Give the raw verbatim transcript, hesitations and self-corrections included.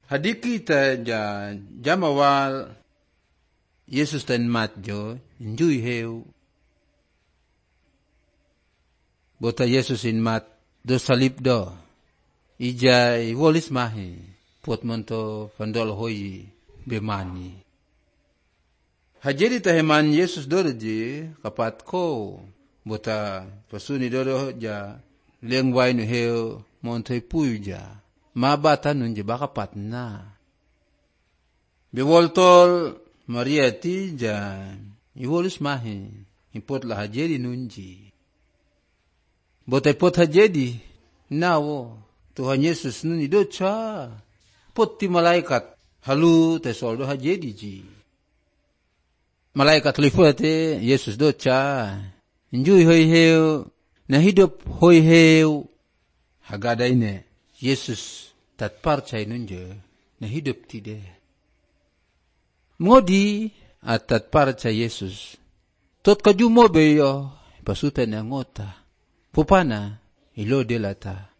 Hadiki ta ja jamawal Yesus ten mat jo njui heu. Bota Yesus in mat do salib do. Ija wolis mahi puat monto pandol hoi bemani. Hajeri taheman Yesus do je kapat ko bota pasuni do ja leng wai no heu monto pui ja. Mabata nun je baka patna. Bewoltol Maria ti ja iwolis mahi impot la hajeri nunji. Bota pot hajedi nawo Tuhan Yesus nun ido cha pot ti malaikat halu te soldo hajedi ji. Malaikat lifate Yesus do cha njui hoi heu na hidup hoi heu hagada ine Yesus tat parcai nunje na hidup tide. Ngodi atat parcai Yesus tot kajumo beyo pasuta na ngota pupana ilo delata